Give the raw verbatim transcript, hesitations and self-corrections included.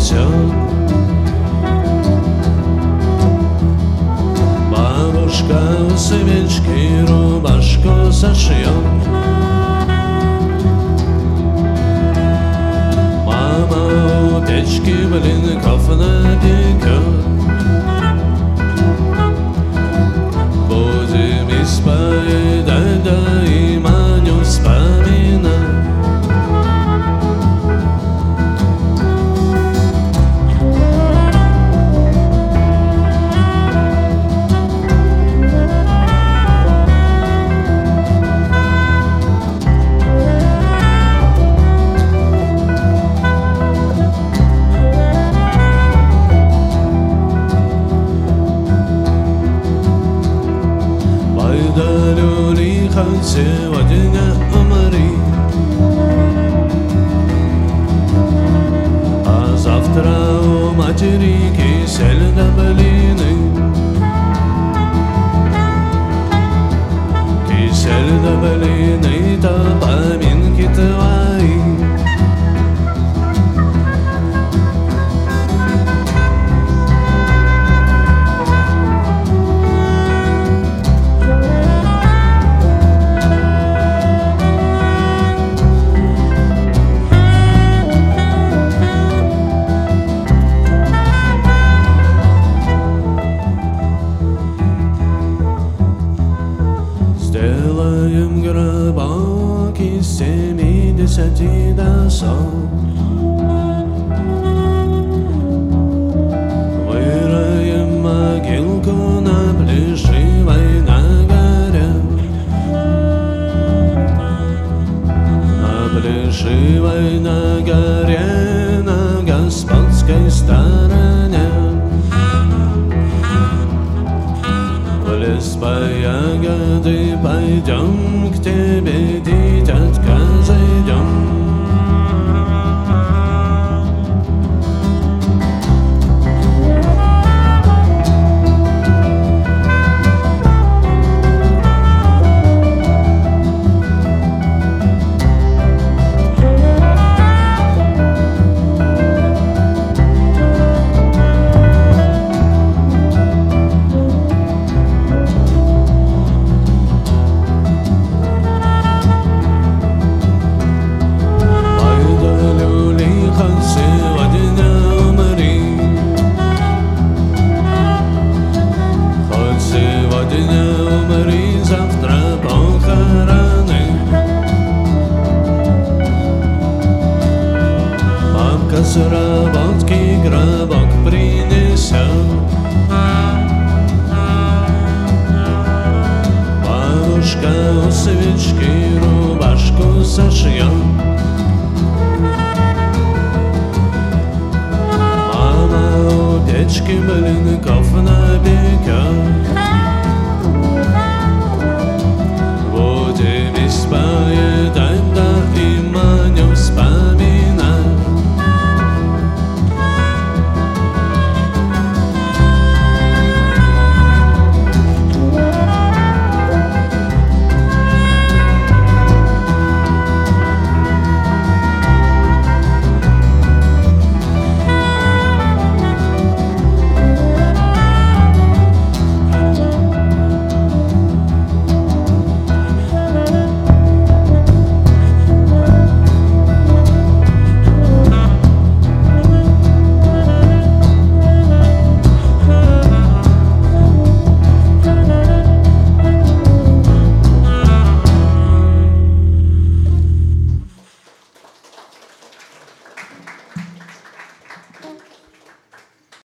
принесет. Бабушка у свечки рубашку сошьет. Мама у печки блинков напекет. Будем исповедать, да и Маню вспоминать. Сегодня умри, а завтра у матери кисель да блины. Кисель да блины, то поминки твои. Сделаем гробок из семидесяти досок. Выроем могилку на плешивой на горе. На плешивой на горе, на господской стороне. В лес по ягоды пойдем, к тебе, дитятка, зайдем. С работки гробок принесет. Бабушка у свечки рубашку сошьет. Мама у печки блинков напекет.